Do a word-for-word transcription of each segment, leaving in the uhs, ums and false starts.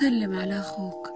سلم على أخوك.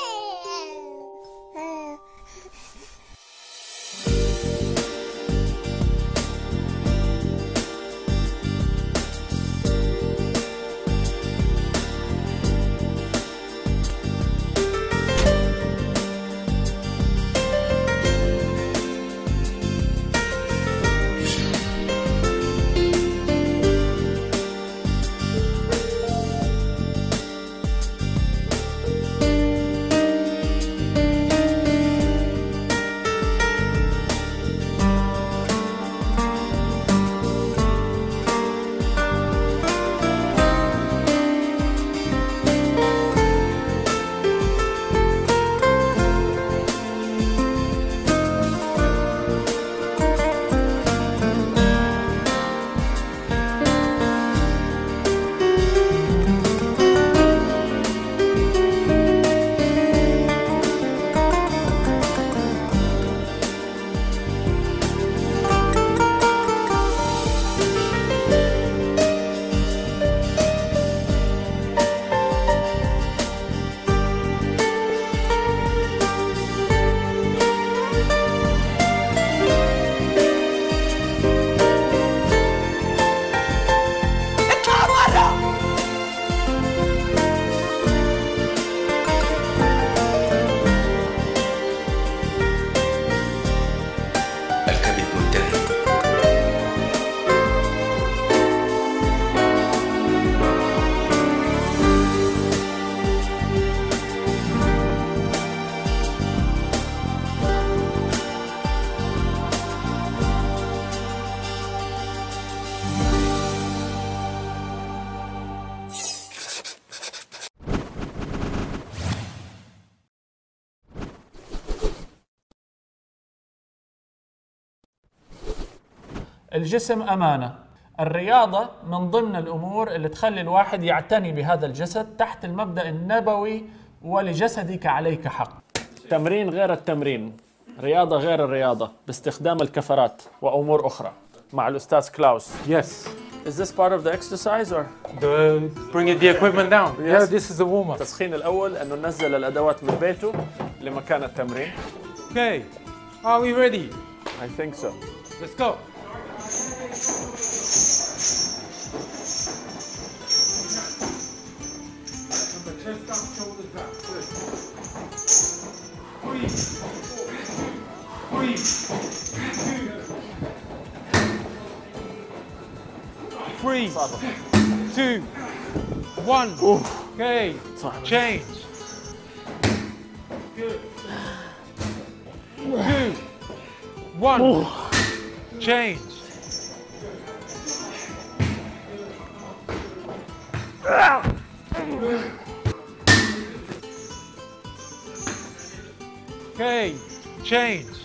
الجسم أمانة. الرياضة من ضمن الأمور اللي تخلي الواحد يعتني بهذا الجسد تحت المبدأ النبوي ولجسدك عليك حق. تمرين غير التمرين، رياضة غير الرياضة، باستخدام الكفرات وأمور أخرى مع الأستاذ كلاوس. Yes. Is this part of the exercise or? The bringing the equipment down. Yes. Yeah, this is the warm up. التسخين الأول أنه ننزل الأدوات من بيته لمكان التمرين. Okay. Are we ready? I think so. Let's go. Chest up, shoulders back. Good. Three, three, two, three, two, one. Okay. Change. Good. Two, one. Change. Okay, change.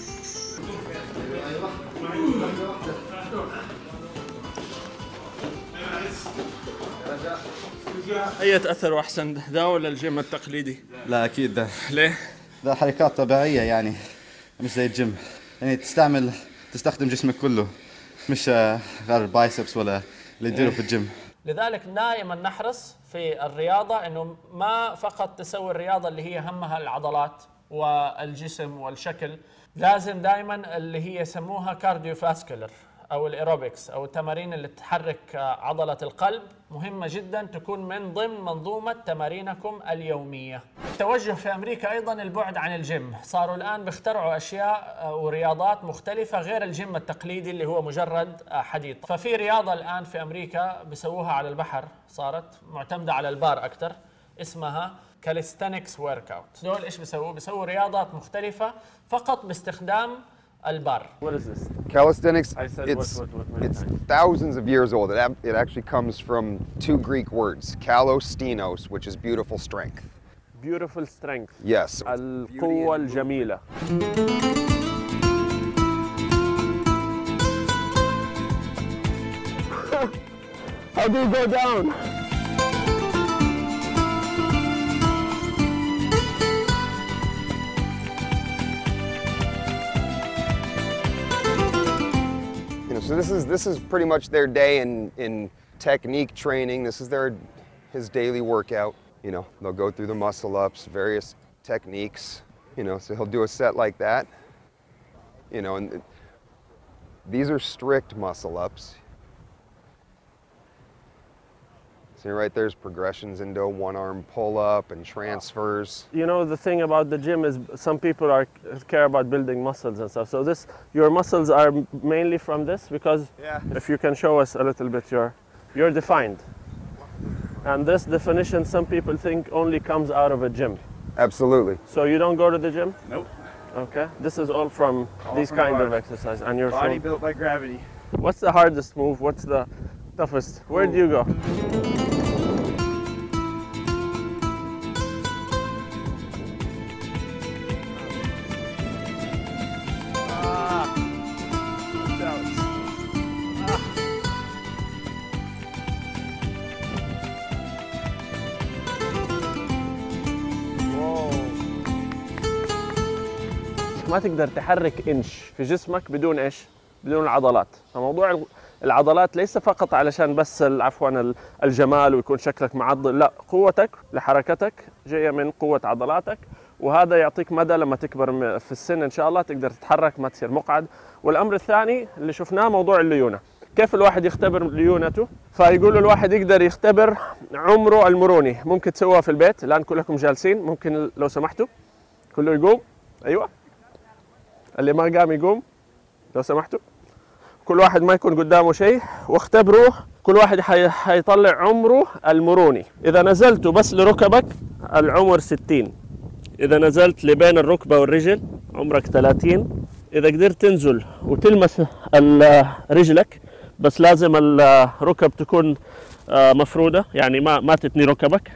أي أثر أحسن ذا ولا الجيم التقليدي؟ لا أكيد ده. ليه؟ ده حركات طبيعية يعني مش زي الجيم، يعني تستعمل تستخدم جسمك كله مش غير البايسبس ولا اللي يديروا في الجيم. لذلك دائما نحرص في الرياضة انه ما فقط تسوي الرياضة اللي هي همها العضلات والجسم والشكل، لازم دائما اللي هي يسموها كارديوفاسكولر او الايروبكس او التمارين اللي تحرك عضلة القلب، مهمة جدا تكون من ضمن منظومة تمارينكم اليومية. التوجه في امريكا ايضا البعد عن الجيم، صاروا الان بيخترعوا اشياء ورياضات مختلفة غير الجيم التقليدي اللي هو مجرد حديد. ففي رياضة الان في امريكا بيسووها على البحر، صارت معتمدة على البار اكثر، اسمها كاليستانكس ورك اوت. دول ايش بيسووا؟ بيسووا رياضات مختلفة فقط باستخدام البار. What is this? Calisthenics, I said it's, what, what, what, it's thousands of years old. It, it actually comes from two Greek words, kalos-stenos, which is beautiful strength. Beautiful strength. Yes. القوة الجميلة. How do you go down? So this is this is pretty much their day in in technique training. This is their his daily workout. You know, they'll go through the muscle ups, various techniques, you know, so he'll do a set like that, you know, and these are strict muscle ups. See right there's progressions into a one arm pull up and transfers. You know, the thing about the gym is some people are care about building muscles and stuff. So this, your muscles are mainly from this, because Yeah. if you can show us a little bit, you're, you're defined. And this definition, some people think only comes out of a gym. Absolutely. So you don't go to the gym? Nope. Okay. This is all from All these from kind our of exercise. And you're Body showing- built by gravity. What's the hardest move? What's the toughest? Where do you go? ما تقدر تحرك انش في جسمك بدون ايش؟ بدون العضلات، فموضوع العضلات ليس فقط علشان بس عفوا الجمال ويكون شكلك معضل، لا، قوتك لحركتك جايه من قوه عضلاتك، وهذا يعطيك مدى لما تكبر في السن ان شاء الله تقدر تتحرك ما تصير مقعد. والامر الثاني اللي شفناه موضوع الليونه، كيف الواحد يختبر ليونته؟ فيقولوا الواحد يقدر يختبر عمره المروني، ممكن تسووها في البيت، الان كلكم جالسين، ممكن لو سمحتوا كله يقوم، ايوه اللي ما قام يقوم لو سمحتوا، كل واحد ما يكون قدامه شيء واختبروه، كل واحد حي... حيطلع عمره المروني. إذا نزلت بس لركبك العمر ستين، إذا نزلت لبين الركبة والرجل عمرك ثلاثين، إذا قدرت تنزل وتلمس رجلك بس لازم الركب تكون مفرودة، يعني ما ما تتني ركبك،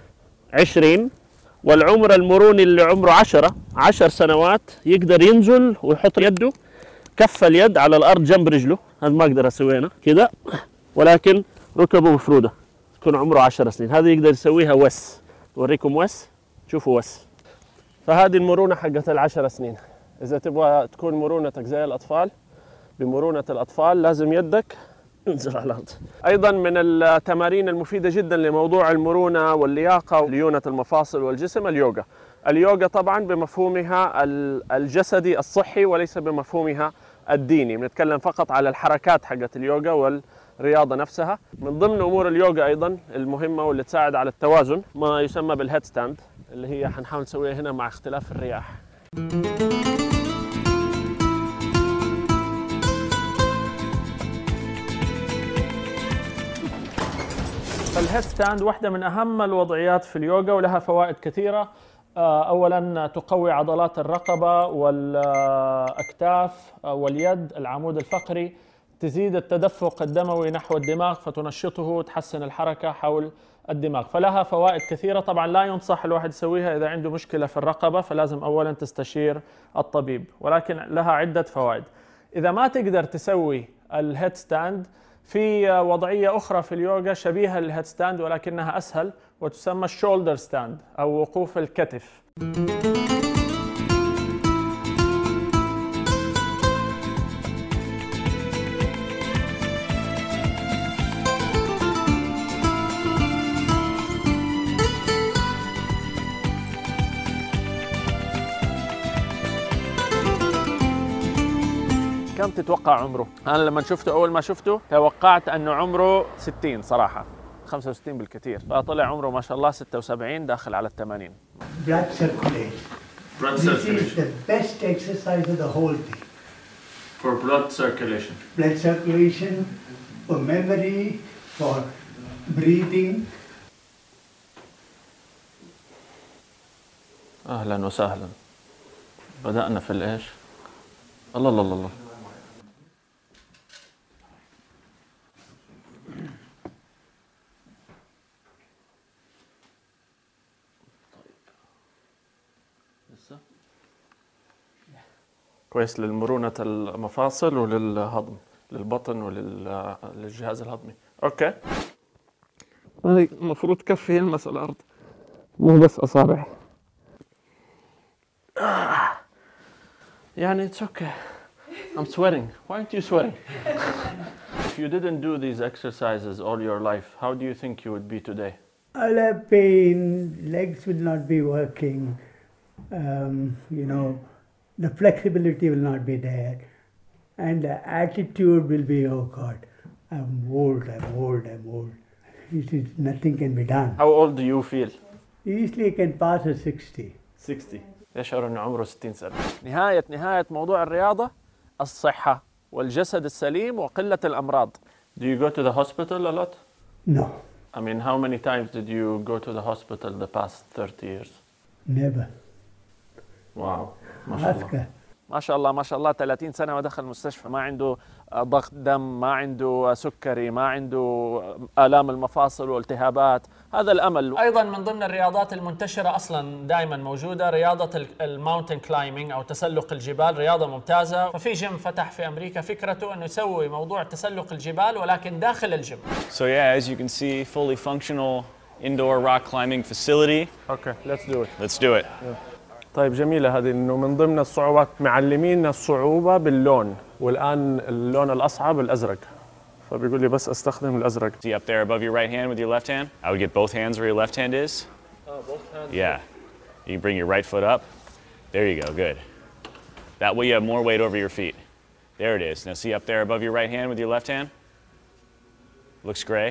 عشرين. والعمر المروني اللي عمره عشرة عشر سنوات يقدر ينزل ويحط يده كف اليد على الارض جنب رجله، هذا ما اقدر اسويه انا كذا، ولكن ركبه مفروده، تكون عمره عشر سنين، هذا يقدر يسويها وس، اوريكم وس، شوفوا وس. فهذه المرونه حقت العشر سنين. اذا تبغى تكون مرونتك زي الاطفال بمرونه الاطفال لازم يدك انزل على الارض. ايضا من التمارين المفيده جدا لموضوع المرونه واللياقه وليونه المفاصل والجسم اليوغا. اليوغا طبعا بمفهومها الجسدي الصحي وليس بمفهومها الديني، بنتكلم فقط على الحركات حقت اليوغا والرياضه نفسها. من ضمن امور اليوغا ايضا المهمه واللي تساعد على التوازن ما يسمى بالهيد ستاند، اللي هي حنحاول نسويها هنا مع اختلاف الرياح. فالهيد ستاند واحدة من أهم الوضعيات في اليوغا ولها فوائد كثيرة. أولاً تقوي عضلات الرقبة والأكتاف واليد، العمود الفقري، تزيد التدفق الدموي نحو الدماغ فتنشطه وتحسن الحركة حول الدماغ، فلها فوائد كثيرة. طبعاً لا ينصح الواحد يسويها إذا عنده مشكلة في الرقبة، فلازم أولاً تستشير الطبيب، ولكن لها عدة فوائد. إذا ما تقدر تسوي الهيد ستاند، في وضعية أخرى في اليوغا شبيهة للهيد ستاند ولكنها أسهل وتسمى الشولدر ستاند أو وقوف الكتف. كم تتوقع عمره؟ أنا لما شفته أول ما شفته توقعت أنه عمره ستين صراحة، خمسة وستين بالكثير، فطلع عمره ما شاء الله ستة وسبعين داخل على الثمانين. Blood circulation. Blood This is the best exercise of the whole day. For blood circulation. Blood circulation, for memory, for breathing. أهلا وسهلا. بدأنا في الإيش؟ الله الله الله. كويس للمرونة المفاصل وللهضم، للبطن وللجهاز الهضمي. اوكي. هاي المفروض كفي يلمس الارض مو بس اصابعي. يعني it's okay. I'm sweating. Why aren't you sweating? If you didn't do these exercises all your life, how do you think you would be today? I'll have pain, legs will not be working, um, you know, the flexibility will not be there, and the attitude will be, oh God, I'm old, I'm old, I'm old. It is, nothing can be done. How old do you feel? Easily I can pass a sixty. ستين. يشعر انه عمره ستين سنة. نهاية نهاية موضوع الرياضة الصحة والجسد السليم وقلة الأمراض. Do you go to the hospital a lot? No, I mean, how many times did you go to the hospital the past thirty years? never. واو ما شاء Ask الله. her. ما شاء الله ما شاء الله ثلاثين سنة ودخل المستشفى، ما عنده ضغط دم، ما عنده سكري، ما عنده آلام المفاصل والتهابات. هذا الأمل. ايضا من ضمن الرياضات المنتشره اصلا دائما موجوده رياضه الماونتن كلايمينج او تسلق الجبال، رياضه ممتازه. ففي جيم فتح في امريكا فكرته انه يسوي موضوع تسلق الجبال ولكن داخل الجيم. So yeah, as you can see, fully functional indoor rock climbing facility. Okay, let's do it. Let's do it. طيب جميلة هذه، إنه من ضمن الصعوبات معلمين الصعوبة باللون، والآن اللون الأصعب الأزرق، فبيقول لي بس أستخدم الأزرق. See up there above your right hand with your left hand? I would get both hands where your left hand is. Oh, both hands. Yeah. You bring your right foot up. There you go, good. That way you have more weight over your feet. There it is. Now see up there above your right hand with your left hand? Looks gray.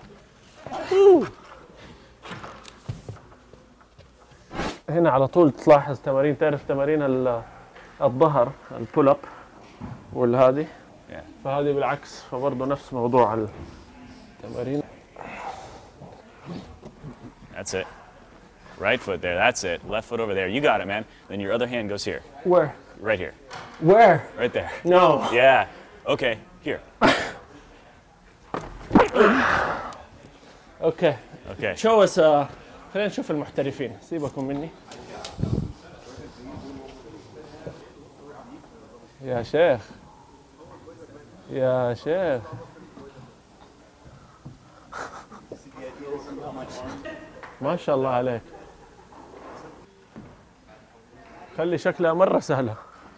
هنا على طول تلاحظ تمارين، تعرف تمارين الظهر البول اب والهذه، Yeah. فهذه بالعكس، فبرضه نفس موضوع التمارين. That's it. Right foot there, that's it. Left foot over there. You got it, man. Then your other hand goes here. Where? Right here. Where? Right there. No. Yeah. Okay, here. Okay. Okay. Show us. Uh, خلينا نشوف المحترفين، سيبكم مني. يا شيخ يا شيخ ما شاء الله عليك، خلي شكلها مرة سهلة.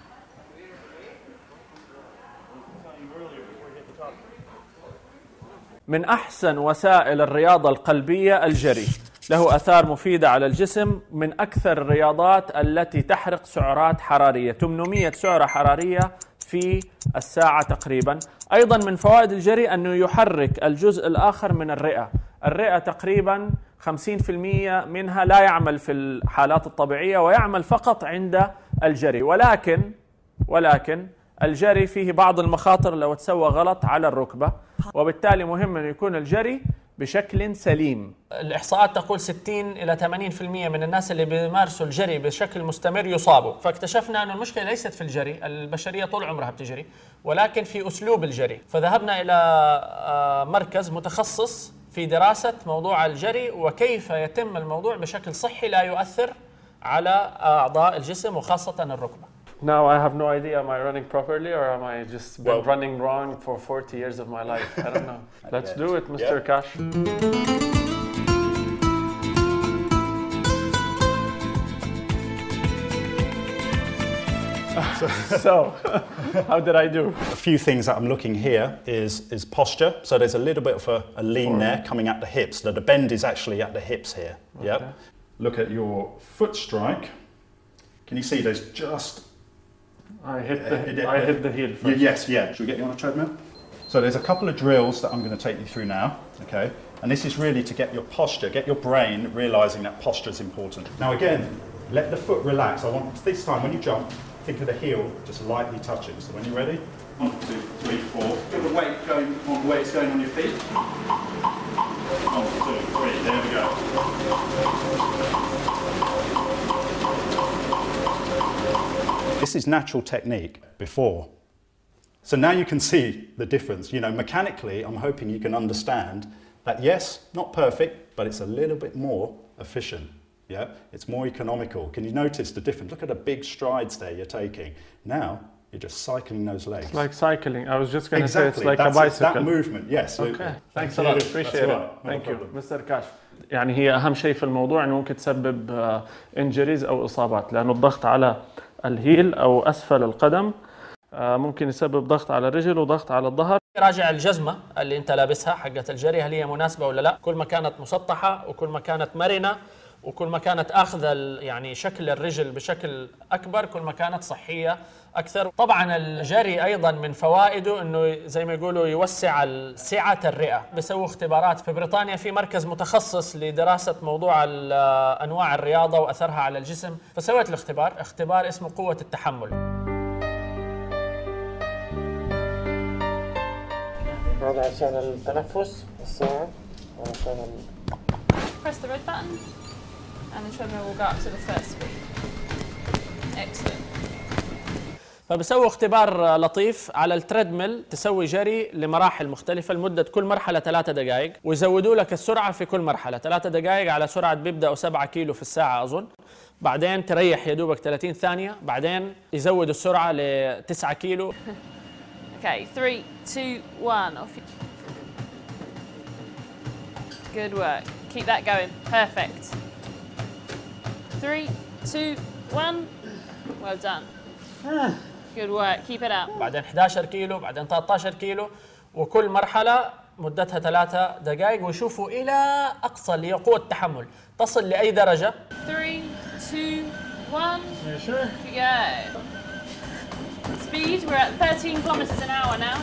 من أحسن وسائل الرياضة القلبية الجري، له آثار مفيدة على الجسم، من أكثر الرياضات التي تحرق سعرات حرارية، ثمانمئة سعرة حرارية في الساعة تقريبا. أيضا من فوائد الجري أنه يحرك الجزء الآخر من الرئة. الرئة تقريبا خمسين بالمئة منها لا يعمل في الحالات الطبيعية ويعمل فقط عند الجري، ولكن ولكن الجري فيه بعض المخاطر لو تسوى غلط على الركبة، وبالتالي مهم أن يكون الجري بشكل سليم. الإحصاءات تقول ستين إلى ثمانين بالمئة من الناس اللي بيمارسوا الجري بشكل مستمر يصابوا، فاكتشفنا أن المشكلة ليست في الجري، البشرية طول عمرها بتجري، ولكن في أسلوب الجري. فذهبنا إلى مركز متخصص في دراسة موضوع الجري وكيف يتم الموضوع بشكل صحي لا يؤثر على أعضاء الجسم وخاصة الركبة. Now I have no idea, am I running properly or am I just been well, running wrong for forty years of my life? I don't know. Let's do it, Mister Yeah. Cash. So, how did I do? A few things that I'm looking here is, is posture. So there's a little bit of a, a lean Forward. There coming at the hips. So the bend is actually at the hips here. Okay. Yep. Look at your foot strike. Can you see there's just... I hit the, uh, I hit the heel first. Yes, yeah. Should we get you on a treadmill? So there's a couple of drills that I'm going to take you through now, okay? And this is really to get your posture, get your brain realising that posture is important. Now again, let the foot relax. I want this time when you jump, think of the heel just lightly touching. So when you're ready, one, two, three, four. Feel the weight going on the way it's going on your feet. One, two, three, there we go. This is natural technique before. So now you can see the difference. You know, mechanically, I'm hoping you can understand that yes, not perfect, but it's a little bit more efficient. Yeah, it's more economical. Can you notice the difference? Look at the big strides there you're taking. Now, you're just cycling those legs. It's like cycling. I was just going to exactly. say it's like That's a bicycle. That movement, yes. Okay, thanks a lot. Appreciate it. Right. Thank you, Mister Cash. يعني هي أهم شيء في الموضوع إنه ممكن تسبب injuries أو إصابات، لأنه الضغط على الهيل أو أسفل القدم ممكن يسبب ضغط على الرجل وضغط على الظهر. راجع الجزمة اللي انت لابسها حقة الجري هل هي مناسبة ولا لا. كل ما كانت مسطحة وكل ما كانت مرنة وكل ما كانت اخذ يعني شكل الرجل بشكل اكبر كل ما كانت صحيه اكثر. طبعا الجري ايضا من فوائده انه زي ما يقولوا يوسع سعه الرئه. بيسووا اختبارات في بريطانيا في مركز متخصص لدراسه موضوع انواع الرياضه واثرها على الجسم، فسويت الاختبار، اختبار اسمه قوه التحمل. هذا عشان التنفس الساعه وعشان Press the red button and the treadmill will go up to the first speed. Excellent. فبسووا اختبار لطيف على التريدميل، تسوي جري لمراحل مختلفة لمدة كل مرحلة ثلاثة دقائق، ويزودوا لك السرعة في كل مرحلة، ثلاثة دقائق على سرعة بيبدأوا سبعة كيلو في الساعة أظن، بعدين تريح يا دوبك ثلاثين ثانية، بعدين يزودوا السرعة لتسعة كيلو. Okay, three, two, one. Off you. Good work. Keep that going. Perfect. Three, two, one. Well done. Good work. Keep it up. بعدين إحدى عشر كيلو، بعدين ثلاثة عشر كيلو، وكل مرحلة مدتها ثلاثة دقائق، ويشوفوا إلى أقصى اللي هي قوة التحمل تصل لأي درجة. Three, two, one. Go. Speed. We're at thirteen kilometers an hour now.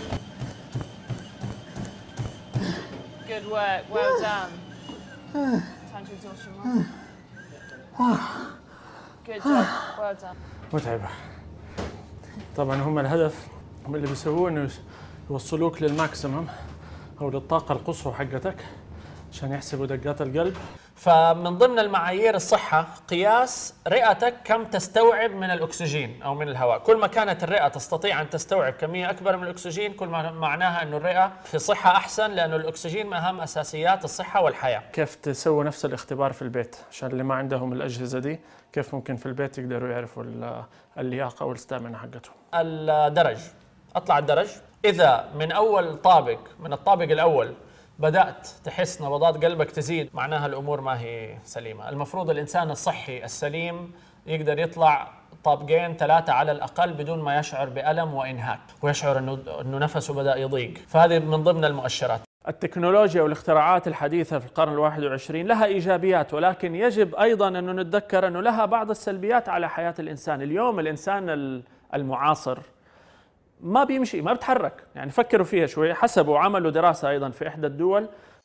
Good work. Well done. Time to exhaust your mind. Good job. Well done. متعبة. طبعا هم الهدف هم اللي بيسووه انه يوصلوك للماكسيمم او للطاقة القصوى حقتك عشان يحسبوا دقات القلب. فمن ضمن المعايير الصحة قياس رئتك كم تستوعب من الأكسجين أو من الهواء. كل ما كانت الرئة تستطيع أن تستوعب كمية أكبر من الأكسجين كل ما معناها أنه الرئة في صحة أحسن، لأنه الأكسجين من أهم أساسيات الصحة والحياة. كيف تسوي نفس الاختبار في البيت عشان اللي ما عندهم الأجهزة دي، كيف ممكن في البيت يقدروا يعرفوا اللياقة والستامنا حقتهم؟ الدرج، أطلع الدرج، إذا من أول طابق من الطابق الأول بدأت تحس نبضات قلبك تزيد معناها الأمور ما هي سليمة. المفروض الإنسان الصحي السليم يقدر يطلع طابقين ثلاثة على الأقل بدون ما يشعر بألم وإنهاك ويشعر أنه, إنه نفسه بدأ يضيق، فهذه من ضمن المؤشرات. التكنولوجيا والاختراعات الحديثة في القرن الواحد والعشرين لها إيجابيات، ولكن يجب أيضاً أن نتذكر أنه لها بعض السلبيات على حياة الإنسان. اليوم الإنسان المعاصر ما بيمشي، ما بتحرك، يعني فكروا فيها شوي. حسبوا عملوا دراسة أيضاً في إحدى الدول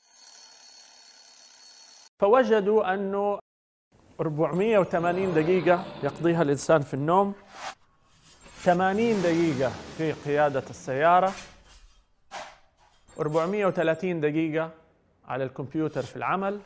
فوجدوا أنه أربعمئة وثمانين دقيقة يقضيها الإنسان في النوم، ثمانين دقيقة في قيادة السيارة، أربعمئة وثلاثين دقيقة على الكمبيوتر في العمل،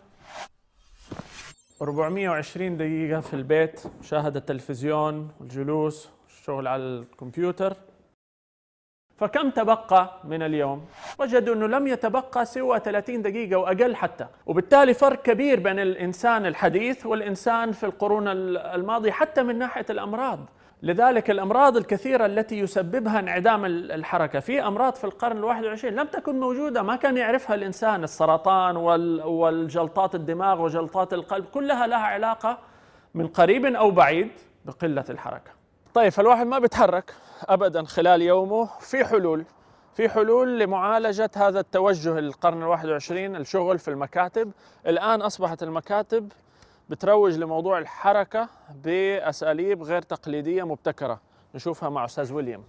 أربعمئة وعشرين دقيقة في البيت مشاهدة التلفزيون والجلوس والشغل على الكمبيوتر. فكم تبقى من اليوم؟ وجدوا أنه لم يتبقى سوى ثلاثين دقيقة وأقل حتى، وبالتالي فرق كبير بين الإنسان الحديث والإنسان في القرون الماضية حتى من ناحية الأمراض. لذلك الأمراض الكثيرة التي يسببها انعدام الحركة، في أمراض في القرن الواحد والعشرين لم تكن موجودة، ما كان يعرفها الإنسان. السرطان والجلطات الدماغ وجلطات القلب كلها لها علاقة من قريب أو بعيد بقلة الحركة. طيب فالواحد ما بيتحرك أبداً خلال يومه. في حلول في حلول لمعالجة هذا التوجه القرن الواحد والعشرين، الشغل في المكاتب. الآن أصبحت المكاتب بتروج لموضوع الحركة بأساليب غير تقليدية مبتكرة، نشوفها مع أستاذ ويليام.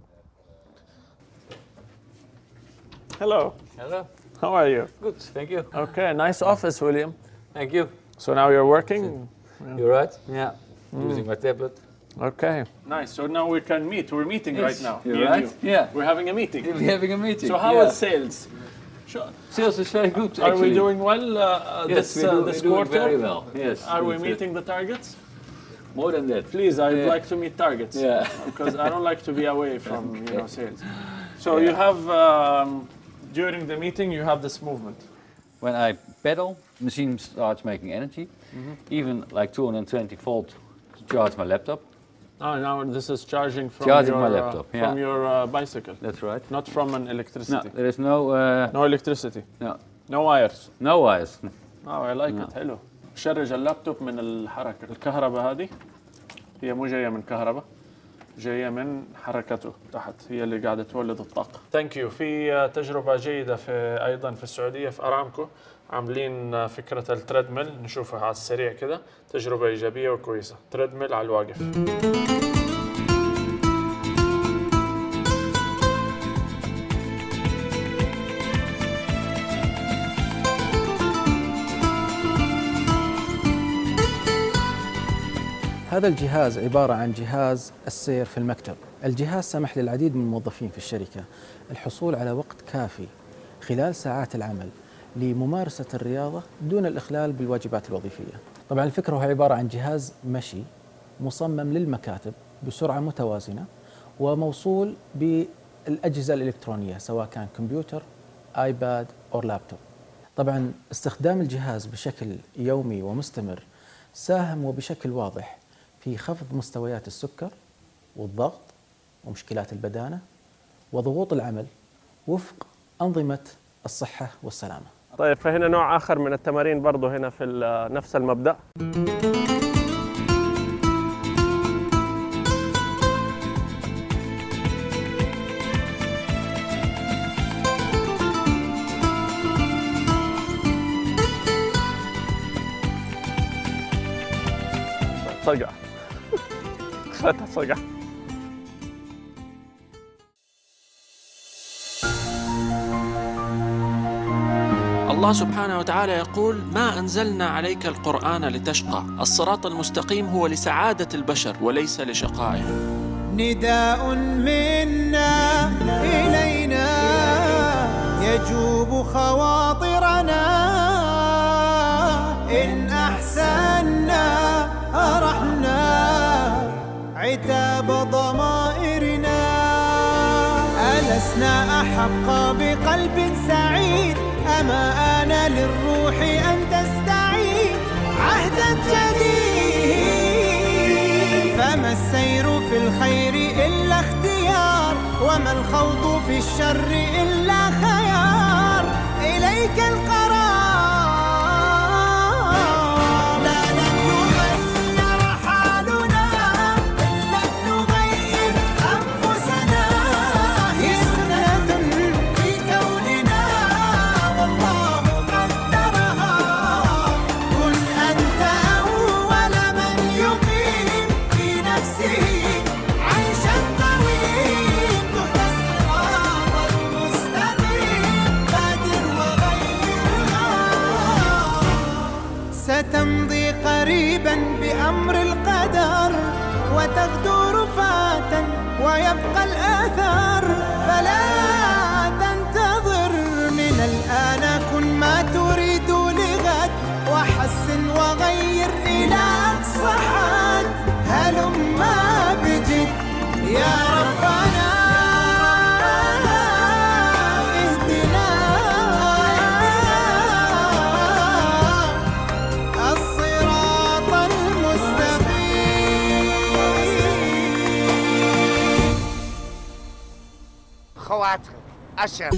Hello. Hello. How are you? Good, thank you. Okay, nice office, William. Thank you. So now you're working? You're right? Yeah. Mm. Using my tablet. Okay. Nice. So now we can meet. We're meeting Yes. right now. You're right? You. Yeah. We're having a meeting. We're having a meeting. So how yeah. is sales? Sure. Sales is very good, Are actually. we doing well uh, yes, this, we do, uh, this we're quarter? doing very well. Yes. Are we good. meeting the targets? More than that. Please, I'd yeah. like to meet targets. Yeah. Because I don't like to be away from you know sales. So yeah. you have um, during the meeting you have this movement. When I pedal, the machine starts making energy. Mm-hmm. Even like two hundred twenty volt to charge my laptop. Oh, now this is charging from charging your my laptop. Uh, yeah. from your uh, bicycle. That's right. Not from an electricity. No, there is no. Uh, no electricity. No. No wires. No wires. Oh, I like no. it. حلو. شرج اللابتوب من الحركة. الكهرباء هذه هي مو جاية من كهرباء، جاية من حركته تحت، هي اللي قاعدة تولد الطاقة. ثانك يو. في تجربة جيدة في أيضا في السعودية في أرامكو، عاملين فكرة التريدميل، نشوفها على السريع كده، تجربة إيجابية وكويسة. تريدميل على الواقف. هذا الجهاز عبارة عن جهاز السير في المكتب. الجهاز سمح للعديد من الموظفين في الشركة الحصول على وقت كافي خلال ساعات العمل لممارسة الرياضة دون الإخلال بالواجبات الوظيفية. طبعا الفكرة هو عبارة عن جهاز مشي مصمم للمكاتب بسرعة متوازنة وموصول بالأجهزة الإلكترونية سواء كان كمبيوتر، آيباد أو لابتوب. طبعا استخدام الجهاز بشكل يومي ومستمر ساهم وبشكل واضح في خفض مستويات السكر والضغط ومشكلات البدانة وضغوط العمل وفق أنظمة الصحة والسلامة. طيب فهنا نوع آخر من التمارين برضه هنا في نفس المبدأ. صقع. فتح صقع. الله سبحانه وتعالى يقول: ما أنزلنا عليك القرآن لتشقى، الصراط المستقيم هو لسعادة البشر وليس لشقائهم. نداء منا إلينا يجوب خواطرنا، إن أحسنا أرحنا عتاب ضمائرنا. ألسنا أحق بقلب سعيد، أما آن للروح أن تستعيد عهدا جديد. فما السير في الخير إلا اختيار، وما الخوض في الشر إلا خيار. إليك القرار، لا لن يغير حالنا إلا نغير أنفسنا. هي سنة في كوننا والله قدرها. كن أنت أول من يقيم في نفسه عيشا قويم، تهدى الصراط المستقيم. بادر وغيرها، ستمضي قريبا بأمر القدر، وتغدو رفاتا ويبقى الآثار. فلا تنتظر، من الآن كن ما تريد لغد، وحسن وغير إلى أقصى حد. هلما بجد يا ربنا، اهدنا الصراط المستقيم. خواطر عشر.